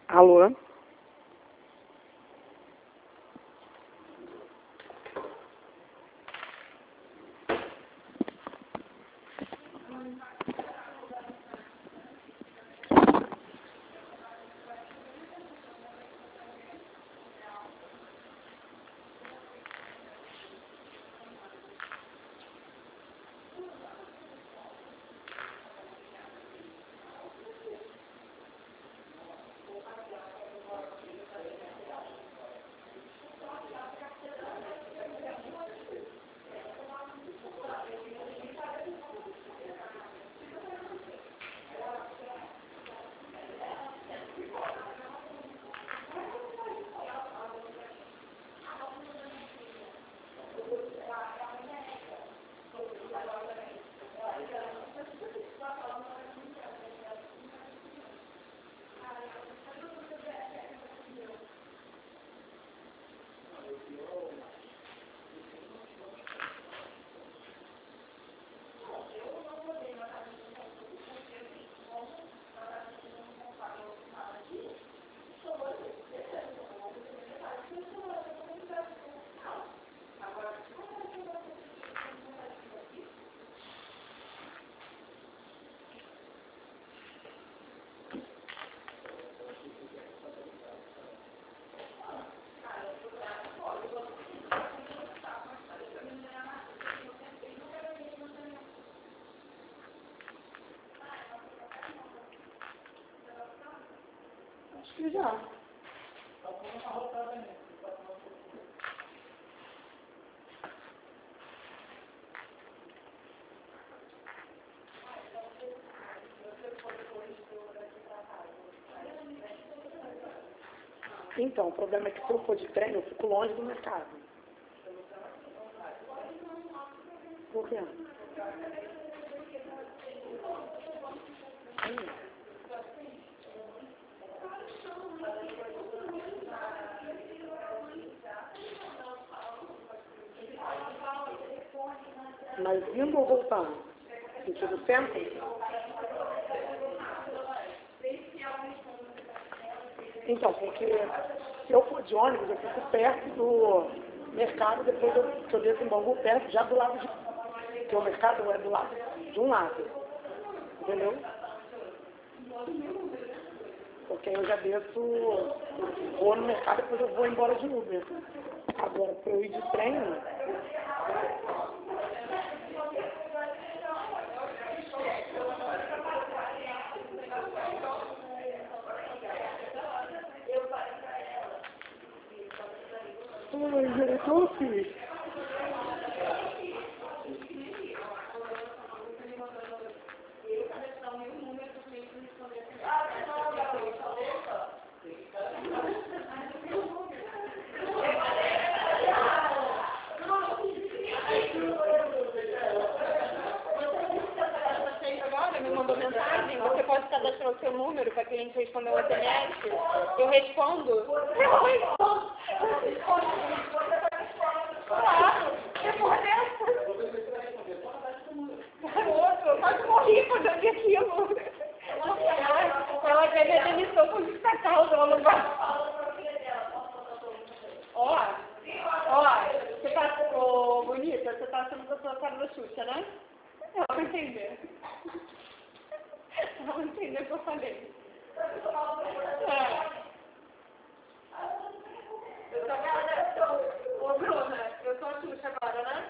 Alô? Acho que já. Então, o problema é que se eu for de trem, eu fico longe do mercado. Por quê? Mas indo ou voltando? Sentido centro? Então, porque se eu for de ônibus, eu fico perto do mercado, depois que eu desço em Bangu, perto, já do lado de... Porque o mercado é do lado, de um lado. Entendeu? Porque aí eu já desço, vou no mercado, depois eu vou embora de Uber. Agora, para eu ir de trem... Ai, diretor, filho. Agora me mandou mensagem, você pode cadastrar o seu número para cliente responder o SMS. Eu respondo. Eu respondo. Claro, depois dessa. Garoto, eu quase morri quando eu vi aquilo. Ela teve a demissão por justa causa, ela não vai. Ó, você tá, bonita, você tá achando que eu sou a cara da Xuxa, né? Ela vai entender. Ela vai entender o que eu falei. Ô, Bruna, eu sou a Xuxa agora, né?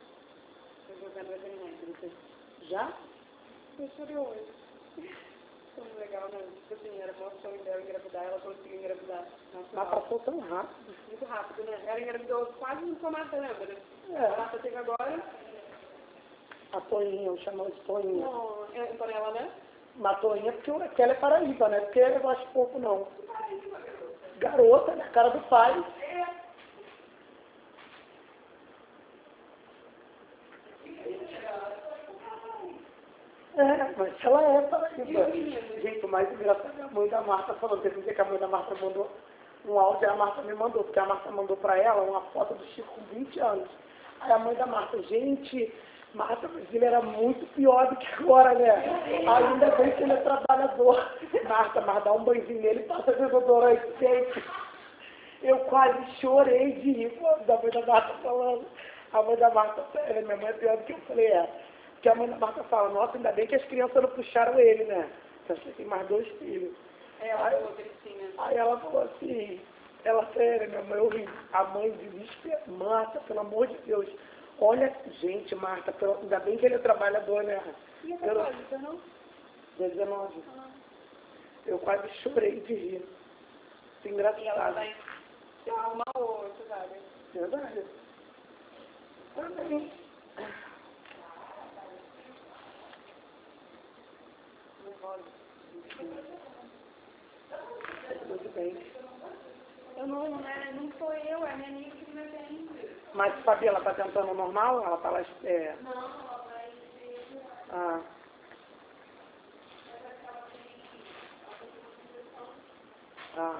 Já? Eu chorei hoje. sonho legal, né? Tipo assim, era o sonho dela engravidar, ela conseguiu engravidar. Mas passou tão rápido. Muito rápido, né? Ela engravidou quase com a Marta, lembra? É. A Marta teve agora. A Toinha, eu chamo de Toinha. Não, Antonella, né? Mas Toinha porque ela é paraíba, né? Porque eu acho pouco, não. Garota, né? Cara do pai. É, mas ela é paraíba. Gente, o mais engraçado é a mãe da Marta falando. Teve um dia que a mãe da Marta mandou um áudio e a Marta me mandou, porque a Marta mandou pra ela uma foto do Chico com 20 anos. Aí a mãe da Marta, gente, Marta, mas ele era muito pior do que agora, né? Ainda bem que ele é trabalhador. Marta, mas dá um banhozinho nele e passa desodorante, gente. Eu quase chorei de rir da mãe da Marta falando. A mãe da Marta, sério, minha mãe é pior do que eu falei, Porque a mãe da Marta fala, nossa, ainda bem que as crianças não puxaram ele, né? Porque você tem mais 2 filhos. Ela falou que ele tinha. Aí ela falou assim, ela, sério, minha mãe, eu ri. A mãe desesperada, Marta, pelo amor de Deus. Olha, gente, Marta, ainda bem que ele é trabalhador, né? E essa coisa, não? 19. Eu quase chorei de rir. Engraçado. E ela vai arrumar outro, sabe? Verdade. Também. Muito bem. Eu não, né? Não sou eu, é a minha amiga que me atende. Mas, Fabi, ela tá tentando normal? Ela tá lá... Não, ela vai ser... Ah. Ah.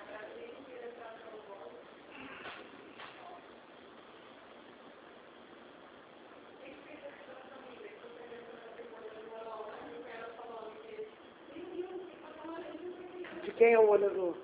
De quem é o olho azul?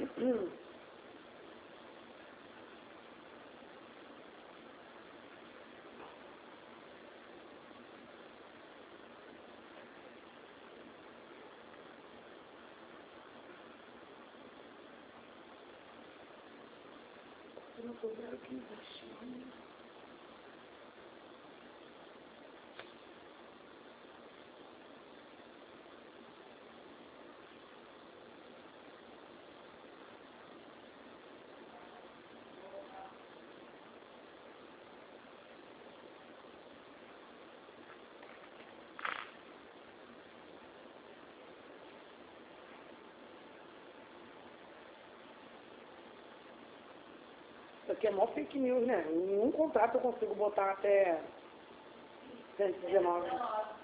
Eu não tô vendo aqui existe. Isso aqui é mó fake news, né? Em nenhum contrato eu consigo botar até 119.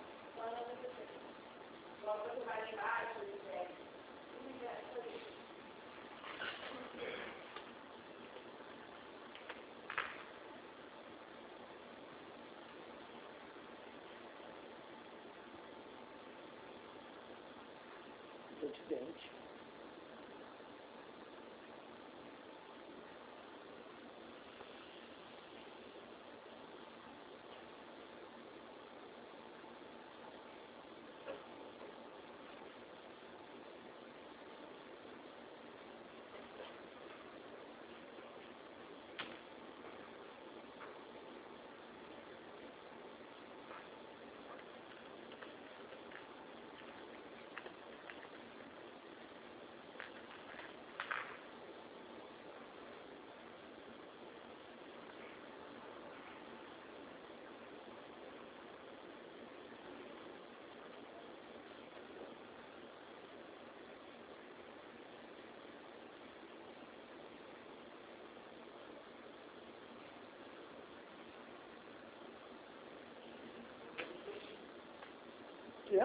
Tô de dente. Quê?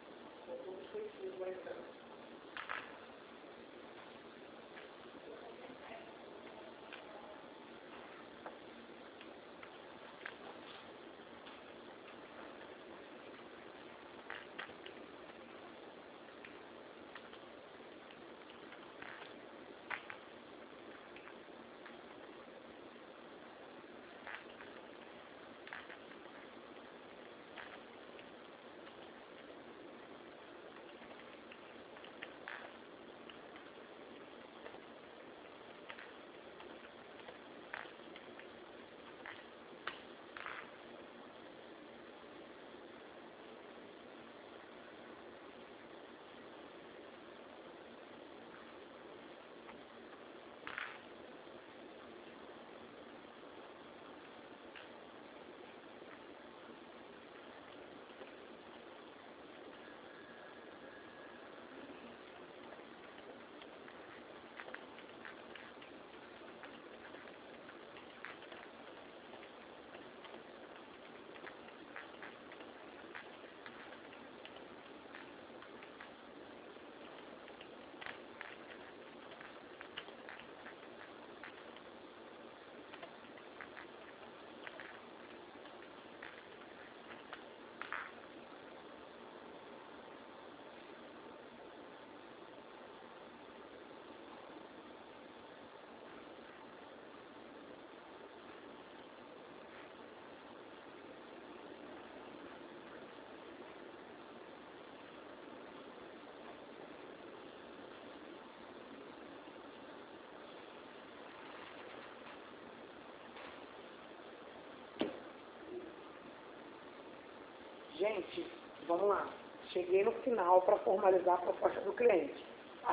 Gente, vamos lá. Cheguei no final para formalizar a proposta do cliente.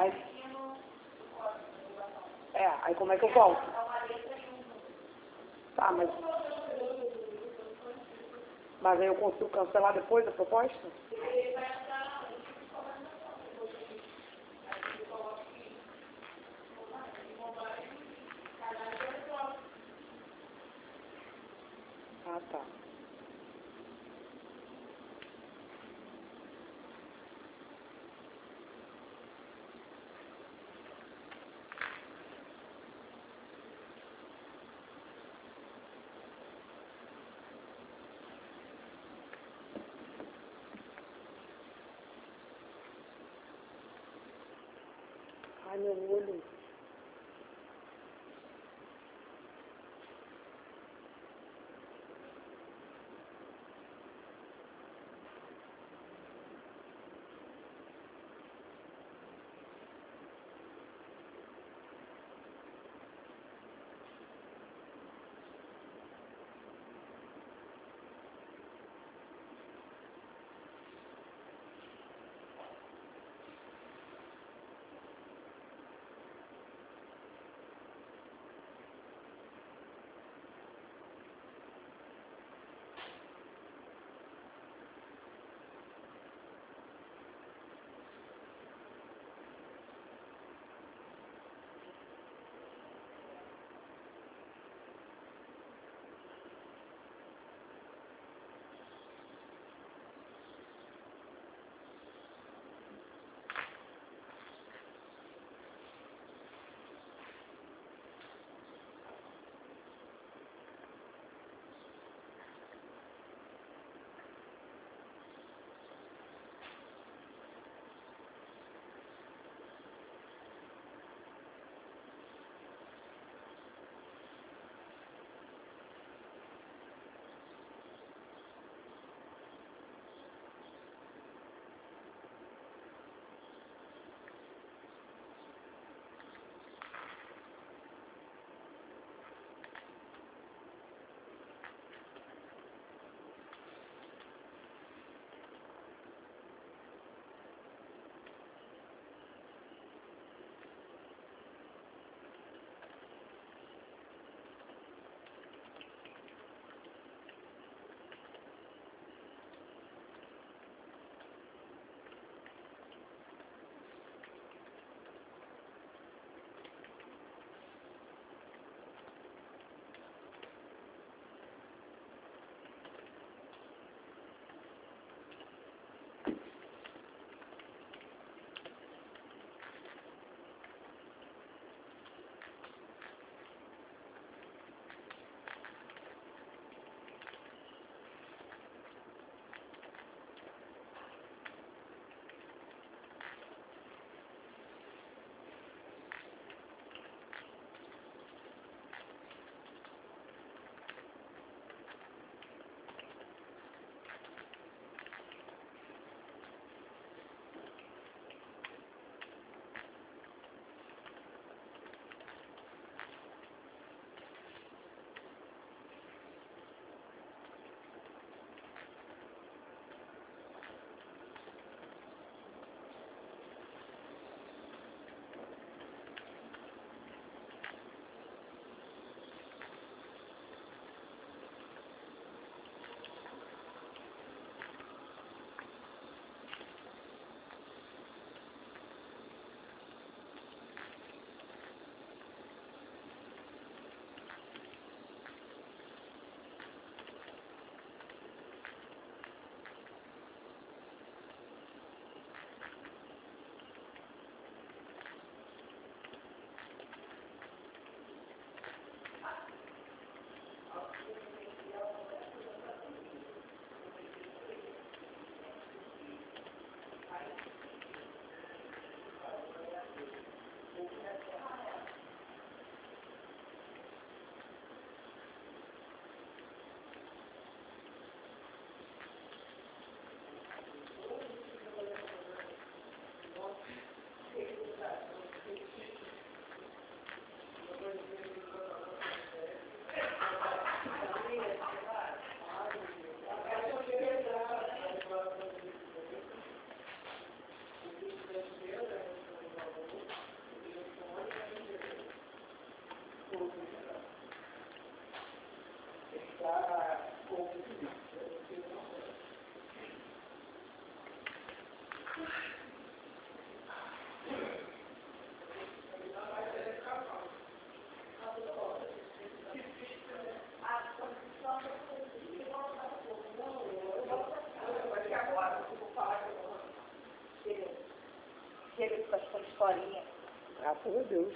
Aí como é que eu volto? Tá, mas aí eu consigo cancelar depois a proposta? Ah, tá. Ai, meu olho. Chega de bastante historinha. Graças a Deus.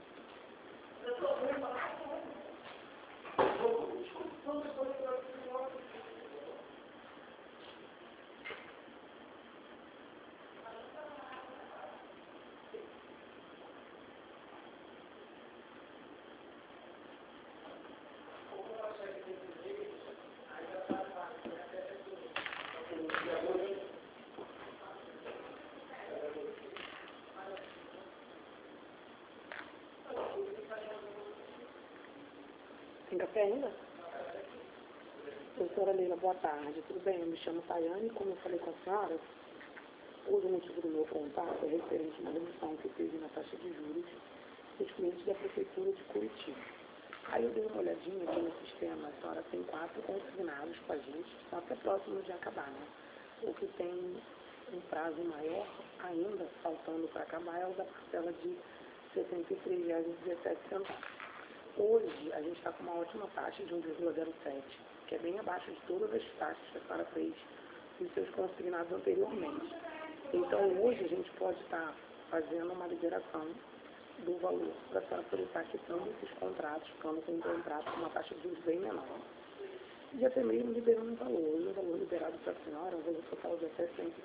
Tem café ainda? Professora Leila, boa tarde. Tudo bem? Eu me chamo Tayane. Como eu falei com a senhora, hoje o motivo do meu contato é referente a uma redução que teve na taxa de juros dos clientes da Prefeitura de Curitiba. Aí eu dei uma olhadinha aqui no sistema. A senhora tem 4 consignados com a gente, que estão até próximos de acabar, né? O que tem um prazo maior ainda, faltando para acabar, é o da parcela de R$ 63,17. Hoje, a gente está com uma ótima taxa de 1,07, que é bem abaixo de todas as taxas que a senhora fez nos seus consignados anteriormente. Então, hoje, a gente pode estar fazendo uma liberação do valor para a senhora poder estar quitando esses contratos, ficando com um contrato com uma taxa de juros bem menor. E até mesmo liberando um valor. Hoje, o valor liberado para a senhora é um valor total de até R$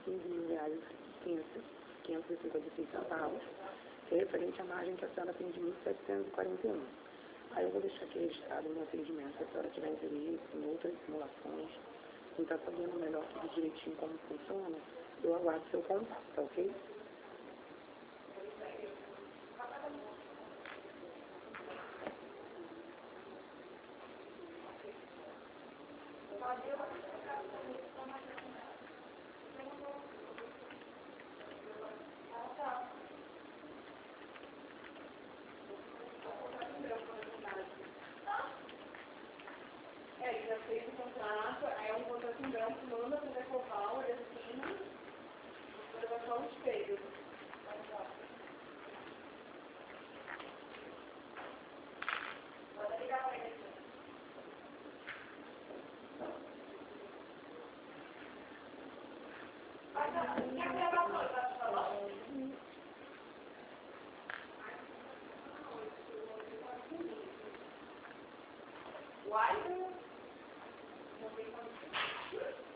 115.556, que é referente à margem que a senhora tem de 1.741. Aí eu vou deixar aqui registrado no atendimento, se a senhora tiver interesse em outras simulações, e está sabendo melhor tudo direitinho como funciona, eu aguardo seu contato, tá ok? Ele já fez o contrato, aí é um contrato em branco, manda para o Decoval, ele assina, depois vai só o espelho. Pode ligar para ele. Why?